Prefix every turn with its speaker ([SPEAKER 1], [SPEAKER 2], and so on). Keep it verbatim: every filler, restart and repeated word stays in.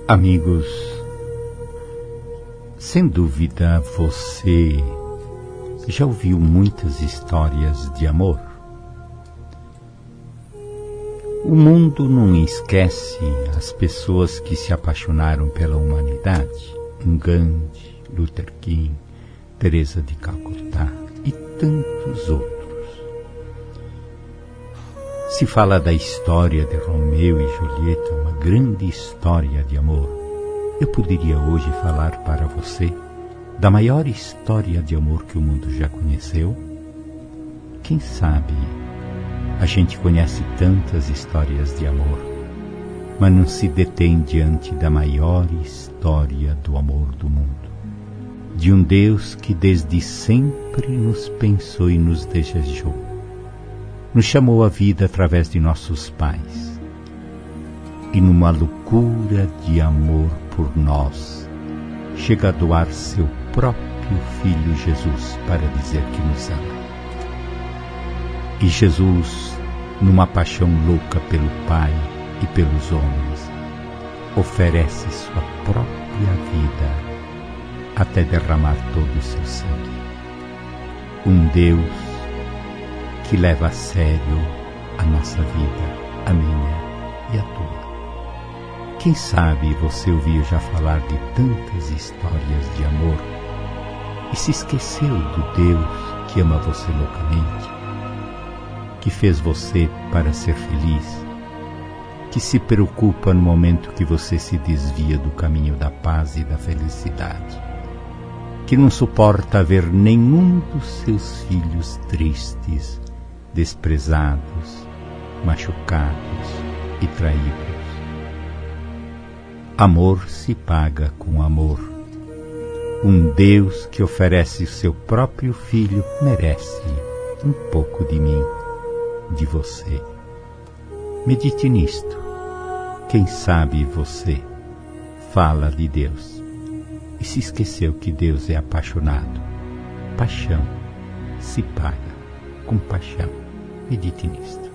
[SPEAKER 1] Amigos, sem dúvida você já ouviu muitas histórias de amor. O mundo não esquece as pessoas que se apaixonaram pela humanidade. Um Gandhi, Luther King, Teresa de Calcutá e tantos outros. Se fala da história de Romeu e Julieta, uma grande história de amor. Eu poderia hoje falar para você da maior história de amor que o mundo já conheceu? Quem sabe a gente conhece tantas histórias de amor, mas não se detém diante da maior história do amor do mundo. De um Deus que desde sempre nos pensou e nos desejou. Nos chamou à vida através de nossos pais. E numa loucura de amor por nós, chega a doar seu próprio Filho Jesus para dizer que nos ama. E Jesus, numa paixão louca pelo Pai e pelos homens, oferece sua própria vida até derramar todo o seu sangue. Um Deus que leva a sério a nossa vida, a minha e a tua. Quem sabe você ouviu já falar de tantas histórias de amor e se esqueceu do Deus que ama você loucamente, que fez você para ser feliz, que se preocupa no momento que você se desvia do caminho da paz e da felicidade, que não suporta ver nenhum dos seus filhos tristes, desprezados, machucados e traídos. Amor se paga com amor. Um Deus que oferece o seu próprio Filho merece um pouco de mim, de você. Medite nisto. Quem sabe você fala de Deus e se esqueceu que Deus é apaixonado. Paixão se paga com paixão. Medite nisto.